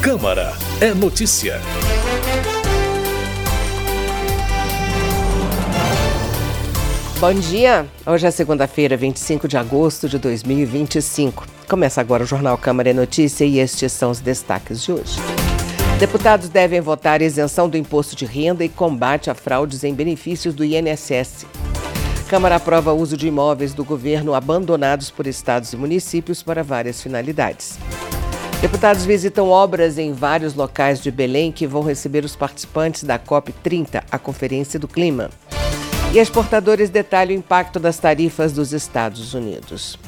Câmara é notícia. Bom dia, hoje é segunda-feira, 25 de agosto de 2025. Começa agora o Jornal Câmara é Notícia e estes são os destaques de hoje. Deputados devem votar isenção do imposto de renda e combate a fraudes em benefícios do INSS. Câmara aprova o uso de imóveis do governo abandonados por estados e municípios para várias finalidades. Deputados visitam obras em vários locais de Belém que vão receber os participantes da COP30, a Conferência do Clima. E exportadores detalham o impacto das tarifas dos Estados Unidos.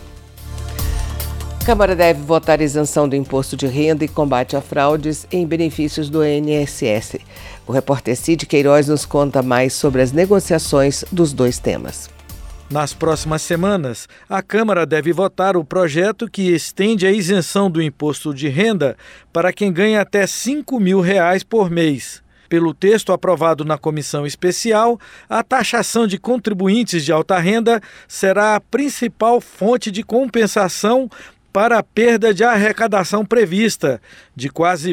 Câmara deve votar isenção do imposto de renda e combate a fraudes em benefícios do INSS. O repórter Cid Queiroz nos conta mais sobre as negociações dos dois temas. Nas próximas semanas, a Câmara deve votar o projeto que estende a isenção do imposto de renda para quem ganha até R$ 5.000 por mês. Pelo texto aprovado na comissão especial, a taxação de contribuintes de alta renda será a principal fonte de compensação para a perda de arrecadação prevista, de quase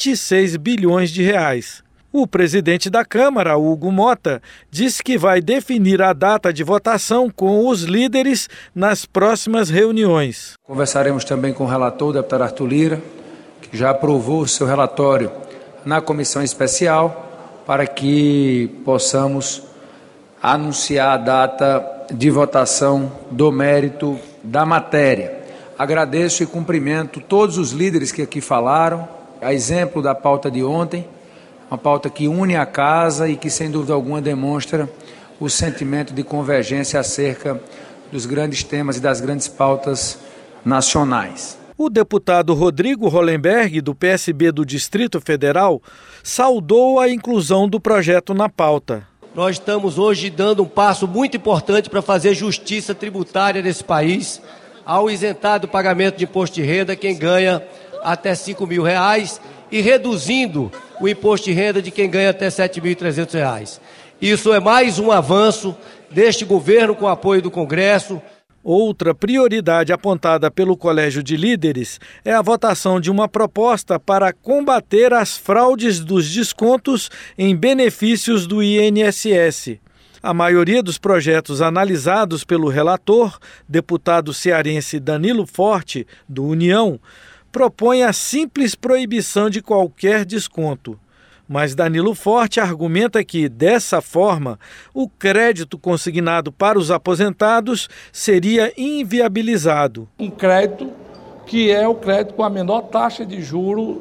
26 bilhões de reais. O presidente da Câmara, Hugo Mota, disse que vai definir a data de votação com os líderes nas próximas reuniões. Conversaremos também com o relator, o deputado Arthur Lira, que já aprovou o seu relatório na comissão especial, para que possamos anunciar a data de votação do mérito da matéria. Agradeço e cumprimento todos os líderes que aqui falaram, a exemplo da pauta de ontem, uma pauta que une a casa e que, sem dúvida alguma, demonstra o sentimento de convergência acerca dos grandes temas e das grandes pautas nacionais. O deputado Rodrigo Hollenberg, do PSB do Distrito Federal, saudou a inclusão do projeto na pauta. Nós estamos hoje dando um passo muito importante para fazer justiça tributária nesse país, ao isentar do pagamento de imposto de renda quem ganha até R$ 5.000 e reduzindo o imposto de renda de quem ganha até R$ 7.300. Isso é mais um avanço deste governo com o apoio do Congresso. Outra prioridade apontada pelo Colégio de Líderes é a votação de uma proposta para combater as fraudes dos descontos em benefícios do INSS. A maioria dos projetos analisados pelo relator, deputado cearense Danilo Forte, do União, propõe a simples proibição de qualquer desconto. Mas Danilo Forte argumenta que, dessa forma, o crédito consignado para os aposentados seria inviabilizado. Um crédito que é o crédito com a menor taxa de juros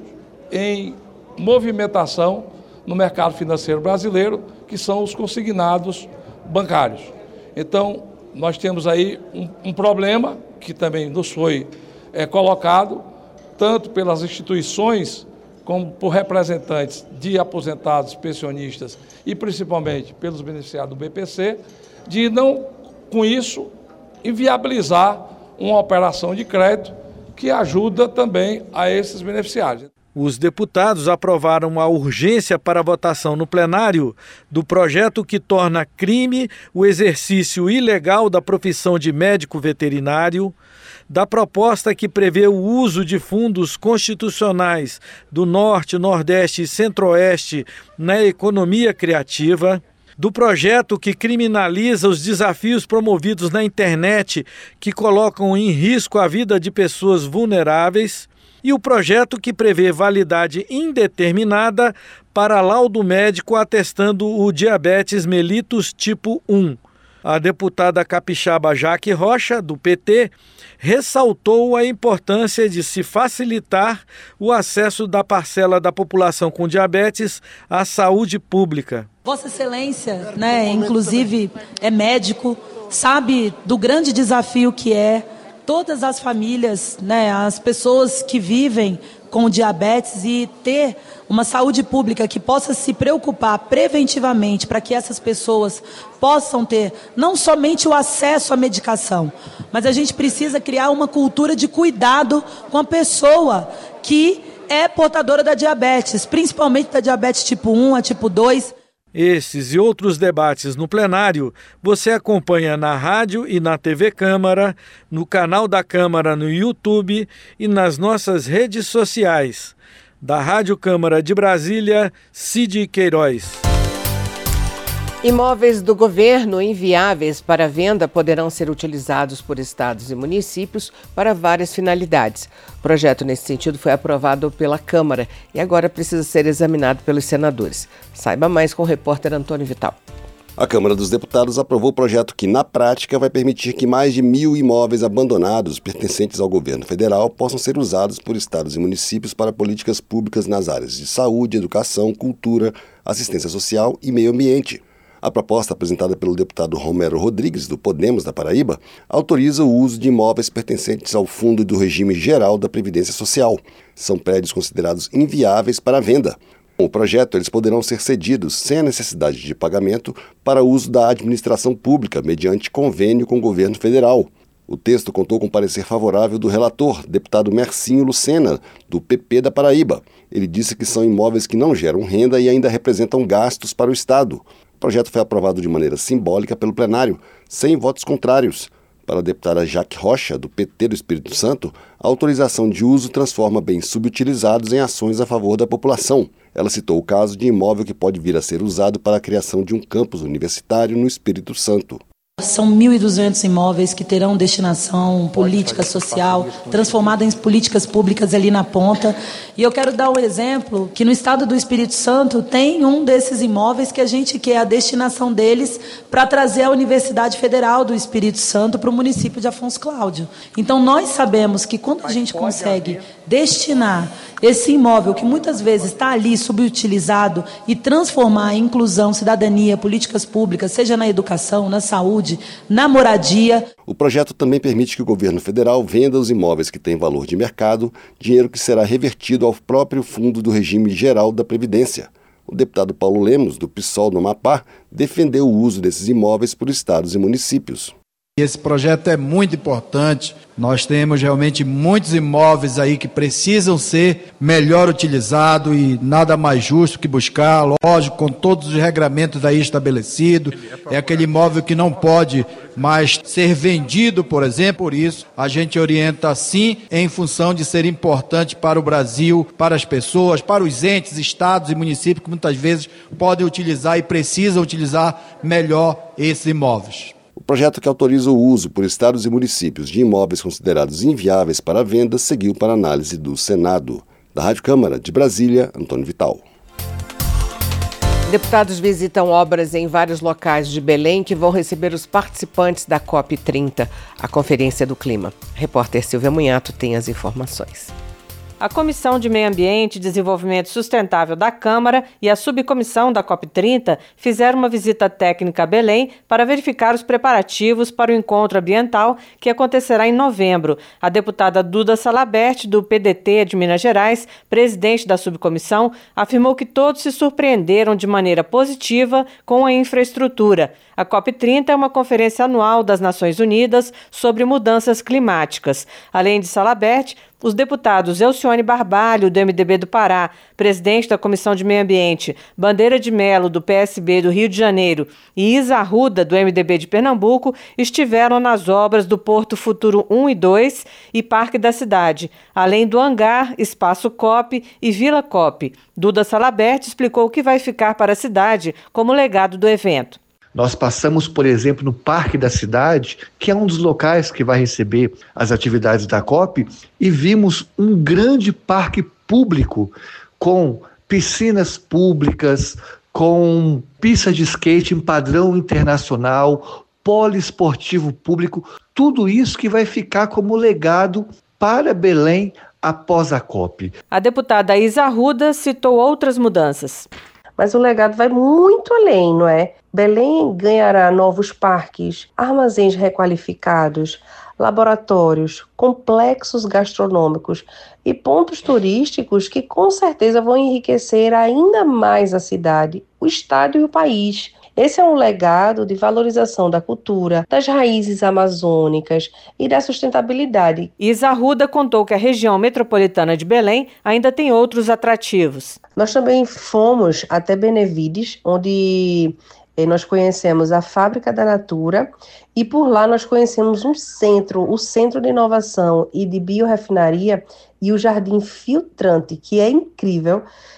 em movimentação no mercado financeiro brasileiro, que são os consignados bancários. Então, nós temos aí um problema que também nos foi colocado, tanto pelas instituições como por representantes de aposentados, pensionistas e principalmente pelos beneficiários do BPC, de não, com isso, inviabilizar uma operação de crédito que ajuda também a esses beneficiários. Os deputados aprovaram a urgência para votação no plenário do projeto que torna crime o exercício ilegal da profissão de médico veterinário, da proposta que prevê o uso de fundos constitucionais do Norte, Nordeste e Centro-Oeste na economia criativa, do projeto que criminaliza os desafios promovidos na internet que colocam em risco a vida de pessoas vulneráveis, e o projeto que prevê validade indeterminada para laudo médico atestando o diabetes mellitus tipo 1. A deputada capixaba Jaque Rocha, do PT, ressaltou a importância de se facilitar o acesso da parcela da população com diabetes à saúde pública. Vossa Excelência, inclusive é médico, sabe do grande desafio que é todas as famílias, as pessoas que vivem com diabetes e ter uma saúde pública que possa se preocupar preventivamente para que essas pessoas possam ter não somente o acesso à medicação, mas a gente precisa criar uma cultura de cuidado com a pessoa que é portadora da diabetes, principalmente da diabetes tipo 1 a tipo 2. Esses e outros debates no plenário você acompanha na rádio e na TV Câmara, no canal da Câmara no YouTube e nas nossas redes sociais. Da Rádio Câmara de Brasília, Cid Queiroz. Imóveis do governo inviáveis para venda poderão ser utilizados por estados e municípios para várias finalidades. O projeto nesse sentido foi aprovado pela Câmara e agora precisa ser examinado pelos senadores. Saiba mais com o repórter Antônio Vital. A Câmara dos Deputados aprovou o projeto que, na prática, vai permitir que mais de 1.000 imóveis abandonados pertencentes ao governo federal possam ser usados por estados e municípios para políticas públicas nas áreas de saúde, educação, cultura, assistência social e meio ambiente. A proposta apresentada pelo deputado Romero Rodrigues, do Podemos da Paraíba, autoriza o uso de imóveis pertencentes ao Fundo do Regime Geral da Previdência Social. São prédios considerados inviáveis para venda. Com o projeto, eles poderão ser cedidos sem a necessidade de pagamento para uso da administração pública, mediante convênio com o governo federal. O texto contou com parecer favorável do relator, deputado Mercinho Lucena, do PP da Paraíba. Ele disse que são imóveis que não geram renda e ainda representam gastos para o Estado. O projeto foi aprovado de maneira simbólica pelo plenário, sem votos contrários. Para a deputada Jaque Rocha, do PT do Espírito Santo, a autorização de uso transforma bens subutilizados em ações a favor da população. Ela citou o caso de imóvel que pode vir a ser usado para a criação de um campus universitário no Espírito Santo. São 1.200 imóveis que terão destinação política social, transformada em políticas públicas ali na ponta. E eu quero dar um exemplo que no estado do Espírito Santo tem um desses imóveis que a gente quer a destinação deles para trazer a Universidade Federal do Espírito Santo para o município de Afonso Cláudio. Então nós sabemos que quando a gente consegue destinar esse imóvel que muitas vezes está ali subutilizado e transformar em inclusão, cidadania, políticas públicas, seja na educação, na saúde, na moradia. O projeto também permite que o governo federal venda os imóveis que têm valor de mercado, dinheiro que será revertido ao próprio Fundo do Regime Geral da Previdência. O deputado Paulo Lemos, do PSOL do Amapá, defendeu o uso desses imóveis por estados e municípios. Esse projeto é muito importante. Nós temos realmente muitos imóveis aí que precisam ser melhor utilizados e nada mais justo que buscar, lógico, com todos os regramentos aí estabelecidos. É aquele imóvel que não pode mais ser vendido, por exemplo. Por isso, a gente orienta sim em função de ser importante para o Brasil, para as pessoas, para os entes, estados e municípios que muitas vezes podem utilizar e precisam utilizar melhor esses imóveis. O projeto que autoriza o uso por estados e municípios de imóveis considerados inviáveis para venda seguiu para análise do Senado. Da Rádio Câmara de Brasília, Antônio Vital. Deputados visitam obras em vários locais de Belém que vão receber os participantes da COP30, a Conferência do Clima. A repórter Silvia Munhato tem as informações. A Comissão de Meio Ambiente e Desenvolvimento Sustentável da Câmara e a Subcomissão da COP30 fizeram uma visita técnica a Belém para verificar os preparativos para o encontro ambiental que acontecerá em novembro. A deputada Duda Salabert, do PDT de Minas Gerais, presidente da subcomissão, afirmou que todos se surpreenderam de maneira positiva com a infraestrutura. A COP30 é uma conferência anual das Nações Unidas sobre mudanças climáticas. Além de Salabert, os deputados Elcione Barbalho, do MDB do Pará, presidente da Comissão de Meio Ambiente, Bandeira de Melo, do PSB do Rio de Janeiro, e Isa Arruda, do MDB de Pernambuco, estiveram nas obras do Porto Futuro 1 e 2 e Parque da Cidade, além do hangar, Espaço COP e Vila COP. Duda Salabert explicou o que vai ficar para a cidade como legado do evento. Nós passamos, por exemplo, no Parque da Cidade, que é um dos locais que vai receber as atividades da COP, e vimos um grande parque público com piscinas públicas, com pista de skate em padrão internacional, poliesportivo público, tudo isso que vai ficar como legado para Belém após a COP. A deputada Isa Arruda citou outras mudanças. Mas o legado vai muito além, não é? Belém ganhará novos parques, armazéns requalificados, laboratórios, complexos gastronômicos e pontos turísticos que com certeza vão enriquecer ainda mais a cidade, o estado e o país. Esse é um legado de valorização da cultura, das raízes amazônicas e da sustentabilidade. Isa Arruda contou que a região metropolitana de Belém ainda tem outros atrativos. Nós também fomos até Benevides, onde Nós conhecemos a Fábrica da Natura e por lá nós conhecemos o Centro de Inovação e de Biorefinaria e o Jardim Filtrante, que é incrível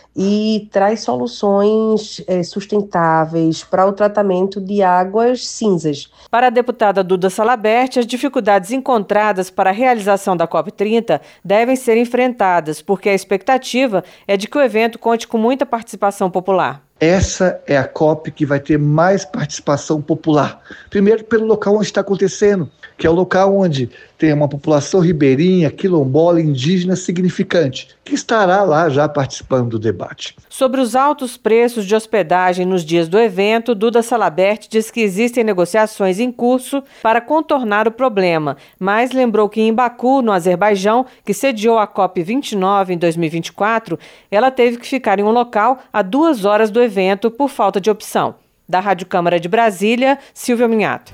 e traz soluções sustentáveis para o tratamento de águas cinzas. Para a deputada Duda Salabert, as dificuldades encontradas para a realização da COP30 devem ser enfrentadas, porque a expectativa é de que o evento conte com muita participação popular. Essa é a COP que vai ter mais participação popular. Primeiro, pelo local onde está acontecendo, que é o local onde tem uma população ribeirinha, quilombola, indígena significante, que estará lá já participando do debate. Sobre os altos preços de hospedagem nos dias do evento, Duda Salabert diz que existem negociações em curso para contornar o problema, mas lembrou que em Baku, no Azerbaijão, que sediou a COP29 em 2024, ela teve que ficar em um local a 2 horas do evento por falta de opção. Da Rádio Câmara de Brasília, Silvia Minhato.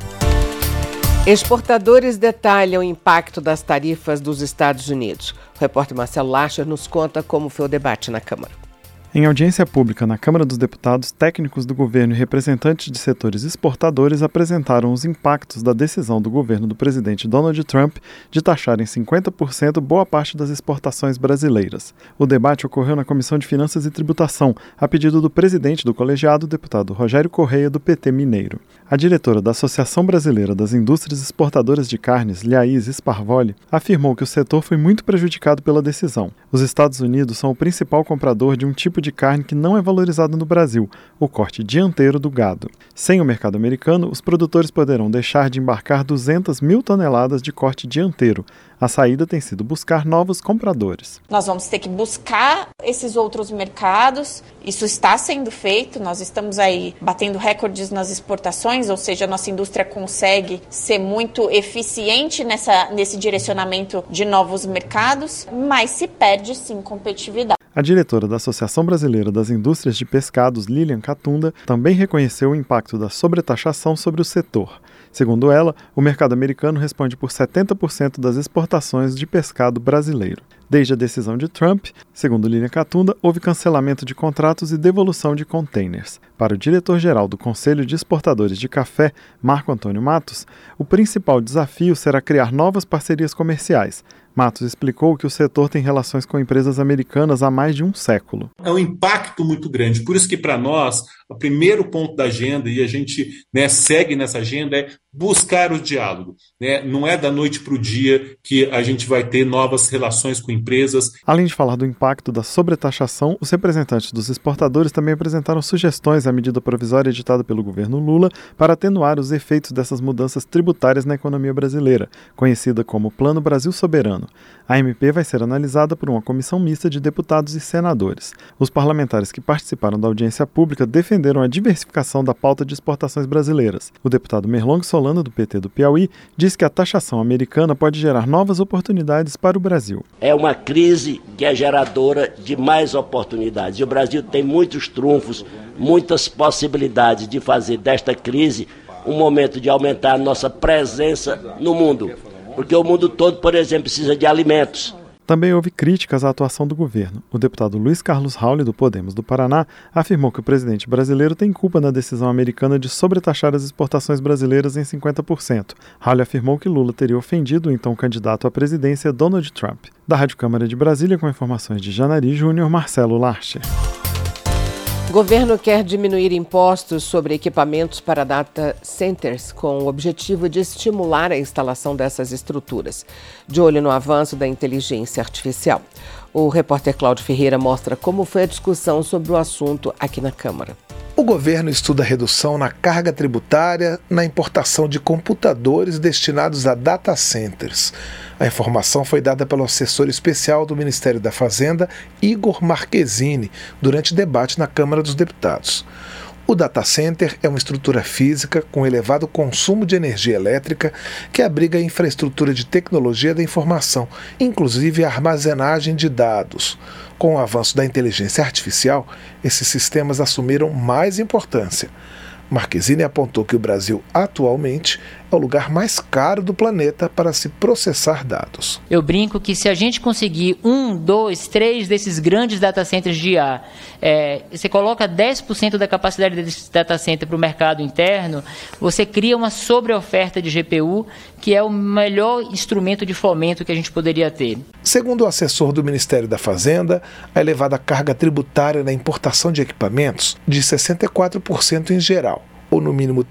Exportadores detalham o impacto das tarifas dos Estados Unidos. O repórter Marcelo Larcher nos conta como foi o debate na Câmara. Em audiência pública na Câmara dos Deputados, técnicos do governo e representantes de setores exportadores apresentaram os impactos da decisão do governo do presidente Donald Trump de taxar em 50% boa parte das exportações brasileiras. O debate ocorreu na Comissão de Finanças e Tributação, a pedido do presidente do colegiado, deputado Rogério Correia, do PT Mineiro. A diretora da Associação Brasileira das Indústrias Exportadoras de Carnes, Liaís Sparvoli, afirmou que o setor foi muito prejudicado pela decisão. Os Estados Unidos são o principal comprador de um tipo de carne que não é valorizado no Brasil, o corte dianteiro do gado. Sem o mercado americano, os produtores poderão deixar de embarcar 200 mil toneladas de corte dianteiro. A saída tem sido buscar novos compradores. Nós vamos ter que buscar esses outros mercados. Isso está sendo feito. Nós estamos aí batendo recordes nas exportações, ou seja, a nossa indústria consegue ser muito eficiente nesse direcionamento de novos mercados, mas se perde sim competitividade. A diretora da Associação Brasileira das Indústrias de Pescados, Lilian Catunda, também reconheceu o impacto da sobretaxação sobre o setor. Segundo ela, o mercado americano responde por 70% das exportações de pescado brasileiro. Desde a decisão de Trump, segundo Lilian Catunda, houve cancelamento de contratos e devolução de containers. Para o diretor-geral do Conselho de Exportadores de Café, Marco Antônio Matos, o principal desafio será criar novas parcerias comerciais. Matos explicou que o setor tem relações com empresas americanas há mais de um século. É um impacto muito grande, por isso que para nós, o primeiro ponto da agenda, e a gente segue nessa agenda, é buscar o diálogo. Não é da noite para o dia que a gente vai ter novas relações com empresas. Além de falar do impacto da sobretaxação, os representantes dos exportadores também apresentaram sugestões à medida provisória editada pelo governo Lula para atenuar os efeitos dessas mudanças tributárias na economia brasileira, conhecida como Plano Brasil Soberano. A MP vai ser analisada por uma comissão mista de deputados e senadores. Os parlamentares que participaram da audiência pública defenderam a diversificação da pauta de exportações brasileiras. O deputado Merlong Solano, do PT do Piauí, diz que a taxação americana pode gerar novas oportunidades para o Brasil. É uma crise que é geradora de mais oportunidades. E o Brasil tem muitos trunfos, muitas possibilidades de fazer desta crise um momento de aumentar a nossa presença no mundo. Porque o mundo todo, por exemplo, precisa de alimentos. Também houve críticas à atuação do governo. O deputado Luiz Carlos Rauli, do Podemos do Paraná, afirmou que o presidente brasileiro tem culpa na decisão americana de sobretaxar as exportações brasileiras em 50%. Rauli afirmou que Lula teria ofendido o então candidato à presidência Donald Trump. Da Rádio Câmara de Brasília, com informações de Janari Júnior, Marcelo Larcher. O governo quer diminuir impostos sobre equipamentos para data centers com o objetivo de estimular a instalação dessas estruturas, de olho no avanço da inteligência artificial. O repórter Cláudio Ferreira mostra como foi a discussão sobre o assunto aqui na Câmara. O governo estuda a redução na carga tributária na importação de computadores destinados a data centers. A informação foi dada pelo assessor especial do Ministério da Fazenda, Igor Marquezini, durante debate na Câmara dos Deputados. O data center é uma estrutura física com elevado consumo de energia elétrica que abriga a infraestrutura de tecnologia da informação, inclusive a armazenagem de dados. Com o avanço da inteligência artificial, esses sistemas assumiram mais importância. Marquezini apontou que o Brasil, atualmente, ao lugar mais caro do planeta para se processar dados. Eu brinco que se a gente conseguir 1, 2, 3 desses grandes data centers de IA, você coloca 10% da capacidade desse data center para o mercado interno, você cria uma sobreoferta de GPU, que é o melhor instrumento de fomento que a gente poderia ter. Segundo o assessor do Ministério da Fazenda, a elevada carga tributária na importação de equipamentos, de 64% em geral, ou no mínimo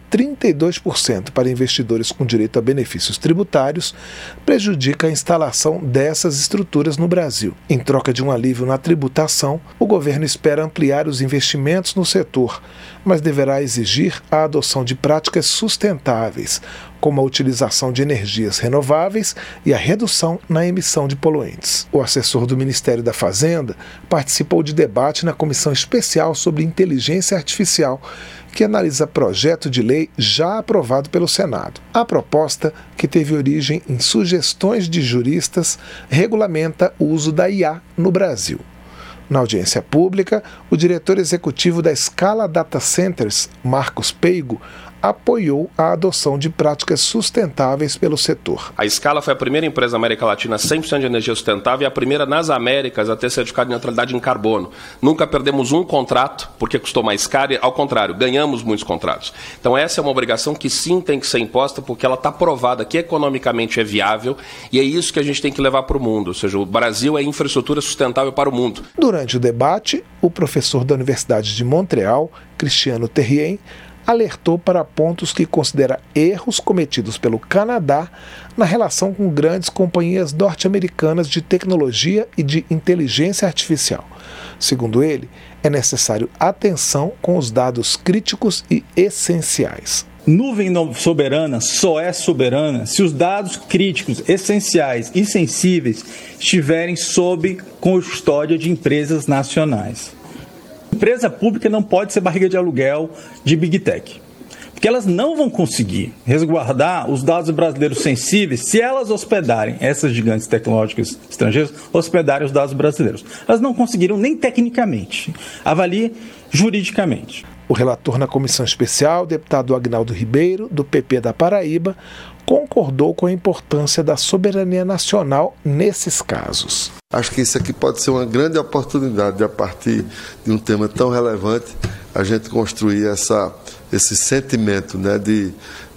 32% para investidores com direito a benefícios tributários, prejudica a instalação dessas estruturas no Brasil. Em troca de um alívio na tributação, o governo espera ampliar os investimentos no setor, mas deverá exigir a adoção de práticas sustentáveis, como a utilização de energias renováveis e a redução na emissão de poluentes. O assessor do Ministério da Fazenda participou de debate na Comissão Especial sobre Inteligência Artificial, que analisa projeto de lei já aprovado pelo Senado. A proposta, que teve origem em sugestões de juristas, regulamenta o uso da IA no Brasil. Na audiência pública, o diretor executivo da Scala Data Centers, Marcos Peigo, apoiou a adoção de práticas sustentáveis pelo setor. A Scala foi a primeira empresa da América Latina 100% de energia sustentável e a primeira nas Américas a ter certificado de neutralidade em carbono. Nunca perdemos um contrato porque custou mais caro, ao contrário, ganhamos muitos contratos. Então essa é uma obrigação que sim tem que ser imposta porque ela está provada que economicamente é viável e é isso que a gente tem que levar para o mundo, ou seja, o Brasil é infraestrutura sustentável para o mundo. Durante o debate, o professor da Universidade de Montreal, Cristiano Terrien, alertou para pontos que considera erros cometidos pelo Canadá na relação com grandes companhias norte-americanas de tecnologia e de inteligência artificial. Segundo ele, é necessário atenção com os dados críticos e essenciais. Nuvem soberana só é soberana se os dados críticos, essenciais e sensíveis estiverem sob custódia de empresas nacionais. Empresa pública não pode ser barriga de aluguel de Big Tech, porque elas não vão conseguir resguardar os dados brasileiros sensíveis se elas hospedarem, essas gigantes tecnológicas estrangeiras, hospedarem os dados brasileiros. Elas não conseguiram nem tecnicamente, avalie juridicamente. O relator na comissão especial, deputado Agnaldo Ribeiro, do PP da Paraíba, concordou com a importância da soberania nacional nesses casos. Acho que isso aqui pode ser uma grande oportunidade de, a partir de um tema tão relevante, a gente construir esse sentimento, né, de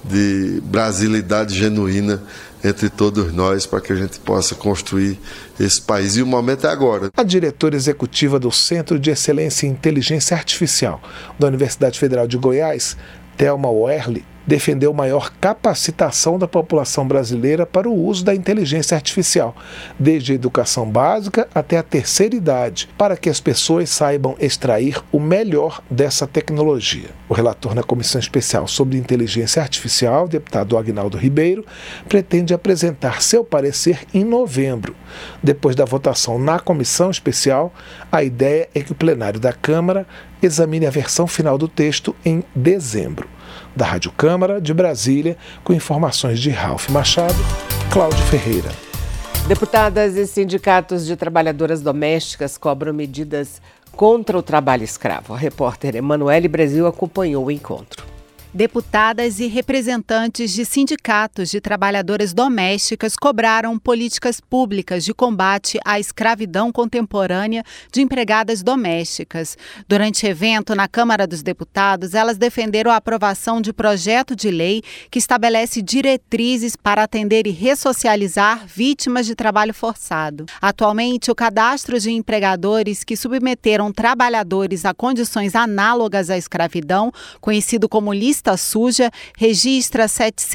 brasilidade genuína entre todos nós para que a gente possa construir esse país. E o momento é agora. A diretora executiva do Centro de Excelência em Inteligência Artificial da Universidade Federal de Goiás, Thelma Werle, defendeu maior capacitação da população brasileira para o uso da inteligência artificial, desde a educação básica até a terceira idade, para que as pessoas saibam extrair o melhor dessa tecnologia. O relator na Comissão Especial sobre Inteligência Artificial, deputado Agnaldo Ribeiro, pretende apresentar seu parecer em novembro. Depois da votação na Comissão Especial, a ideia é que o plenário da Câmara examine a versão final do texto em dezembro. Da Rádio Câmara de Brasília, com informações de Ralph Machado, Cláudio Ferreira. Deputadas e sindicatos de trabalhadoras domésticas cobram medidas contra o trabalho escravo. A repórter Emanuele Brasil acompanhou o encontro. Deputadas e representantes de sindicatos de trabalhadoras domésticas cobraram políticas públicas de combate à escravidão contemporânea de empregadas domésticas. Durante evento na Câmara dos Deputados, elas defenderam a aprovação de projeto de lei que estabelece diretrizes para atender e ressocializar vítimas de trabalho forçado. Atualmente, o cadastro de empregadores que submeteram trabalhadores a condições análogas à escravidão, conhecido como lista suja, registra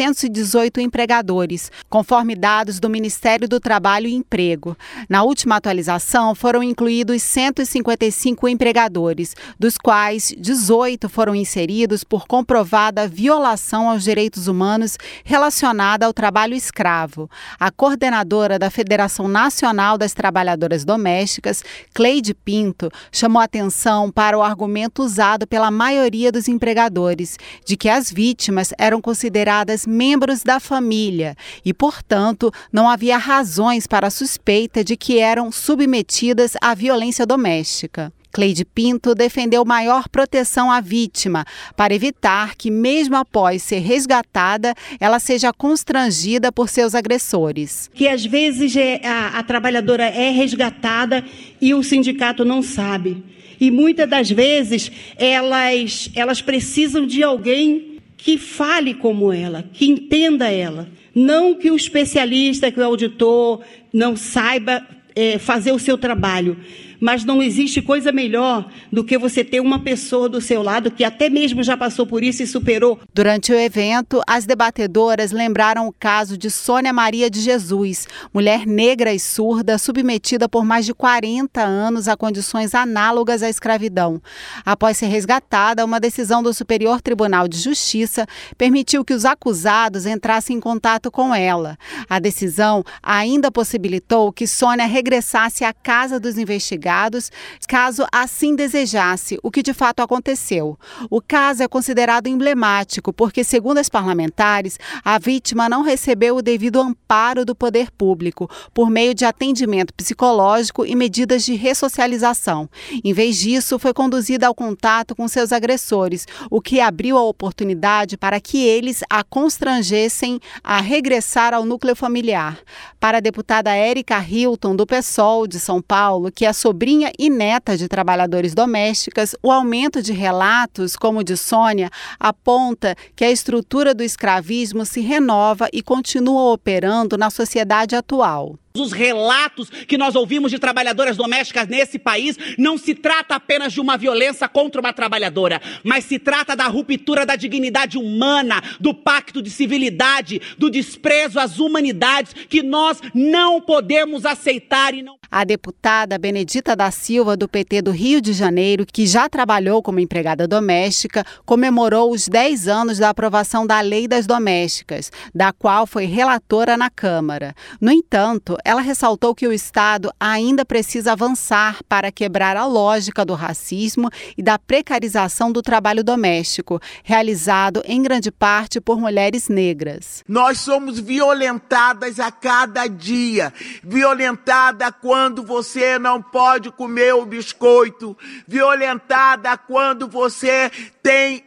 718 empregadores, conforme dados do Ministério do Trabalho e Emprego. Na última atualização, foram incluídos 155 empregadores, dos quais 18 foram inseridos por comprovada violação aos direitos humanos relacionada ao trabalho escravo. A coordenadora da Federação Nacional das Trabalhadoras Domésticas, Cleide Pinto, chamou atenção para o argumento usado pela maioria dos empregadores, de que as vítimas eram consideradas membros da família e, portanto, não havia razões para a suspeita de que eram submetidas à violência doméstica. Cleide Pinto defendeu maior proteção à vítima, para evitar que, mesmo após ser resgatada, ela seja constrangida por seus agressores. Que às vezes a trabalhadora é resgatada e o sindicato não sabe. E muitas das vezes elas precisam de alguém que fale como ela, que entenda ela. Não que o especialista, que o auditor não saiba fazer o seu trabalho. Mas não existe coisa melhor do que você ter uma pessoa do seu lado que até mesmo já passou por isso e superou. Durante o evento, as debatedoras lembraram o caso de Sônia Maria de Jesus, mulher negra e surda, submetida por mais de 40 anos a condições análogas à escravidão. Após ser resgatada, uma decisão do Superior Tribunal de Justiça permitiu que os acusados entrassem em contato com ela. A decisão ainda possibilitou que Sônia regressasse à casa dos investigados, caso assim desejasse, o que de fato aconteceu. O caso é considerado emblemático porque, segundo as parlamentares, a vítima não recebeu o devido amparo do poder público por meio de atendimento psicológico e medidas de ressocialização. Em vez disso, foi conduzida ao contato com seus agressores, o que abriu a oportunidade para que eles a constrangessem a regressar ao núcleo familiar. Para a deputada Érica Hilton, do PSOL de São Paulo, que é sobrinha e neta de trabalhadoras domésticas, o aumento de relatos, como o de Sônia, aponta que a estrutura do escravismo se renova e continua operando na sociedade atual. Os relatos que nós ouvimos de trabalhadoras domésticas nesse país não se trata apenas de uma violência contra uma trabalhadora, mas se trata da ruptura da dignidade humana, do pacto de civilidade, do desprezo às humanidades que nós não podemos aceitar e não... A deputada Benedita da Silva, do PT do Rio de Janeiro, que já trabalhou como empregada doméstica, comemorou os 10 anos da aprovação da Lei das Domésticas, da qual foi relatora na Câmara. No entanto, ela ressaltou que o Estado ainda precisa avançar para quebrar a lógica do racismo e da precarização do trabalho doméstico, realizado em grande parte por mulheres negras. Nós somos violentadas a cada dia, violentada quando você não pode comer o biscoito, violentada quando você tem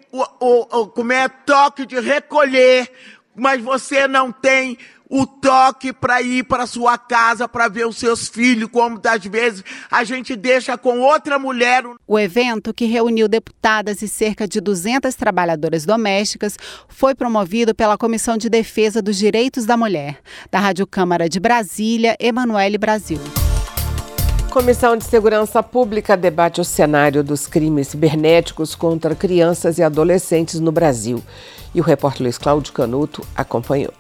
toque de recolher, mas você não tem o toque para ir para sua casa para ver os seus filhos, como das vezes a gente deixa com outra mulher. O evento, que reuniu deputadas e cerca de 200 trabalhadoras domésticas, foi promovido pela Comissão de Defesa dos Direitos da Mulher. Da Rádio Câmara de Brasília, Emanuele Brasil. Comissão de Segurança Pública debate o cenário dos crimes cibernéticos contra crianças e adolescentes no Brasil. E o repórter Luiz Cláudio Canuto acompanhou.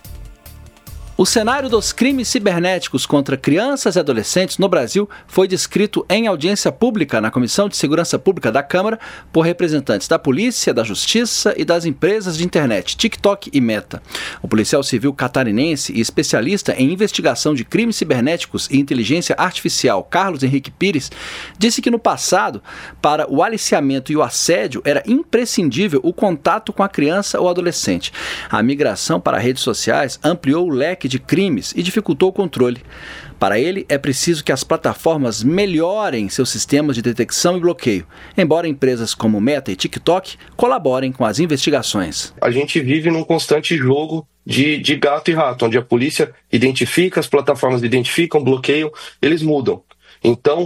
O cenário dos crimes cibernéticos contra crianças e adolescentes no Brasil foi descrito em audiência pública na Comissão de Segurança Pública da Câmara por representantes da Polícia, da Justiça e das empresas de internet TikTok e Meta. O policial civil catarinense e especialista em investigação de crimes cibernéticos e inteligência artificial, Carlos Henrique Pires, disse que no passado, para o aliciamento e o assédio, era imprescindível o contato com a criança ou adolescente. A migração para redes sociais ampliou o leque de crimes e dificultou o controle. Para ele, é preciso que as plataformas melhorem seus sistemas de detecção e bloqueio, embora empresas como Meta e TikTok colaborem com as investigações. A gente vive num constante jogo de gato e rato, onde a polícia identifica, as plataformas identificam, bloqueiam, eles mudam. Então,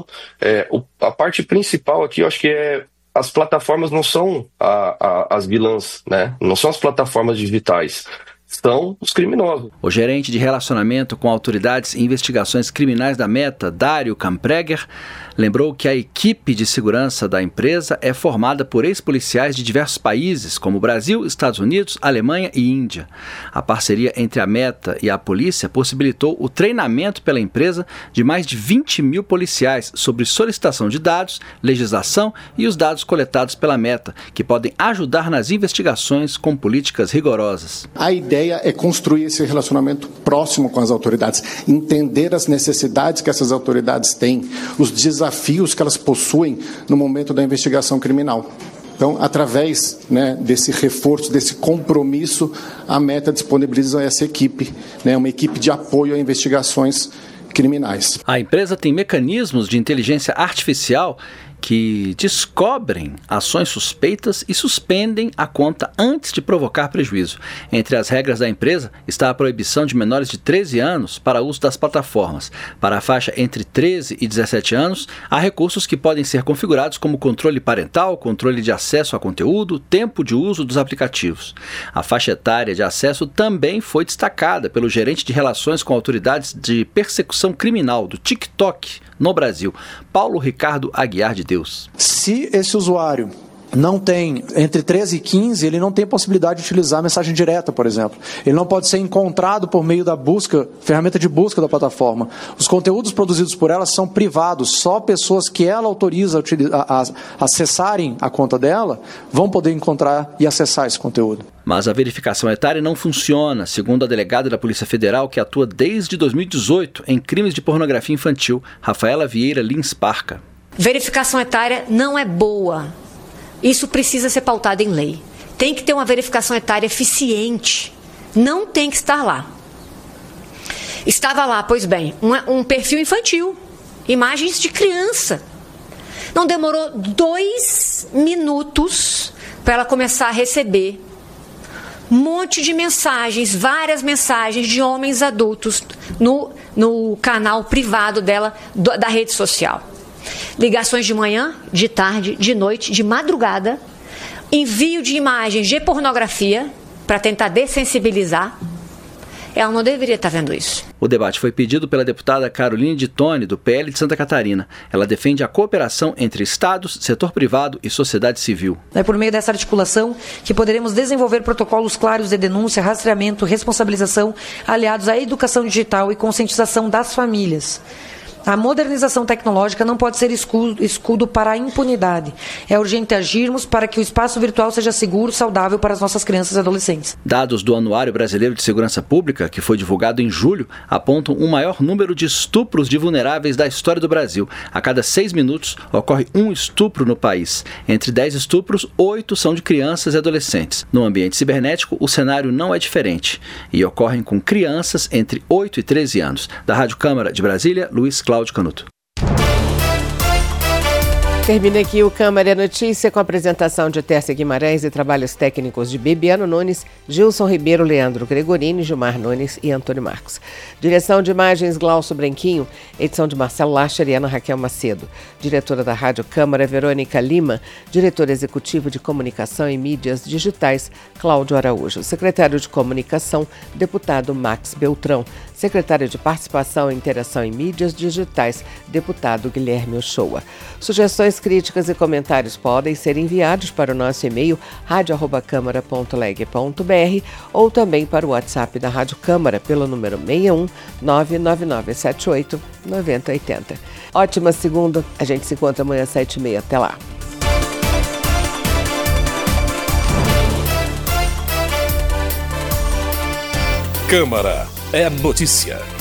a parte principal aqui, eu acho que as plataformas não são as vilãs, né? Não são as plataformas digitais. São os criminosos. O gerente de relacionamento com autoridades e investigações criminais da Meta, Dário Kampreger, lembrou que a equipe de segurança da empresa é formada por ex-policiais de diversos países, como Brasil, Estados Unidos, Alemanha e Índia. A parceria entre a Meta e a polícia possibilitou o treinamento pela empresa de mais de 20 mil policiais sobre solicitação de dados, legislação e os dados coletados pela Meta, que podem ajudar nas investigações com políticas rigorosas. A ideia é construir esse relacionamento próximo com as autoridades, entender as necessidades que essas autoridades têm, os desafios que elas possuem no momento da investigação criminal. Então, através desse reforço, desse compromisso, a Meta disponibiliza essa equipe, uma equipe de apoio a investigações criminais. A empresa tem mecanismos de inteligência artificial que descobrem ações suspeitas e suspendem a conta antes de provocar prejuízo. Entre as regras da empresa está a proibição de menores de 13 anos para uso das plataformas. Para a faixa entre 13 e 17 anos, há recursos que podem ser configurados como controle parental, controle de acesso a conteúdo, tempo de uso dos aplicativos. A faixa etária de acesso também foi destacada pelo gerente de relações com autoridades de persecução criminal do TikTok no Brasil, Paulo Ricardo Aguiar de Deus. Se esse usuário não tem, entre 13 e 15, ele não tem possibilidade de utilizar a mensagem direta, por exemplo. Ele não pode ser encontrado por meio da busca, ferramenta de busca da plataforma. Os conteúdos produzidos por ela são privados, só pessoas que ela autoriza a acessarem a conta dela vão poder encontrar e acessar esse conteúdo. Mas a verificação etária não funciona, segundo a delegada da Polícia Federal, que atua desde 2018 em crimes de pornografia infantil, Rafaela Vieira Lins Parca. Verificação etária não é boa. Isso precisa ser pautado em lei. Tem que ter uma verificação etária eficiente. Não tem que estar lá. Estava lá, pois bem, um perfil infantil. Imagens de criança. Não demorou 2 minutos para ela começar a receber um monte de mensagens, várias mensagens de homens adultos no canal privado dela, da rede social. Ligações de manhã, de tarde, de noite, de madrugada, envio de imagens de pornografia para tentar dessensibilizar. Ela não deveria estar vendo isso. O debate foi pedido pela deputada Caroline de Tone, do PL de Santa Catarina. Ela defende a cooperação entre estados, setor privado e sociedade civil. É por meio dessa articulação que poderemos desenvolver protocolos claros de denúncia, rastreamento, responsabilização, aliados à educação digital e conscientização das famílias. A modernização tecnológica não pode ser escudo para a impunidade. É urgente agirmos para que o espaço virtual seja seguro e saudável para as nossas crianças e adolescentes. Dados do Anuário Brasileiro de Segurança Pública, que foi divulgado em julho, apontam o maior número de estupros de vulneráveis da história do Brasil. A cada 6 minutos ocorre um estupro no país. Entre 10 estupros, 8 são de crianças e adolescentes. No ambiente cibernético, o cenário não é diferente e ocorrem com crianças entre 8 e 13 anos. Da Rádio Câmara de Brasília, Luiz Cláudio Canuto. Termina aqui o Câmara Notícia com a apresentação de Tércia Guimarães e trabalhos técnicos de Bibiano Nunes, Gilson Ribeiro, Leandro Gregorini, Gilmar Nunes e Antônio Marcos. Direção de imagens, Glaucio Branquinho. Edição de Marcelo Lacher e Ana Raquel Macedo. Diretora da Rádio Câmara, Verônica Lima. Diretor executivo de Comunicação e Mídias Digitais, Cláudio Araújo. Secretário de Comunicação, deputado Max Beltrão. Secretário de Participação e Interação em Mídias Digitais, deputado Guilherme Ochoa. Sugestões, críticas e comentários podem ser enviados para o nosso e-mail radio@câmara.leg.br ou também para o WhatsApp da Rádio Câmara pelo número 61 99978 9080. Ótima segunda, a gente se encontra amanhã às 7h30. Até lá. Câmara é notícia.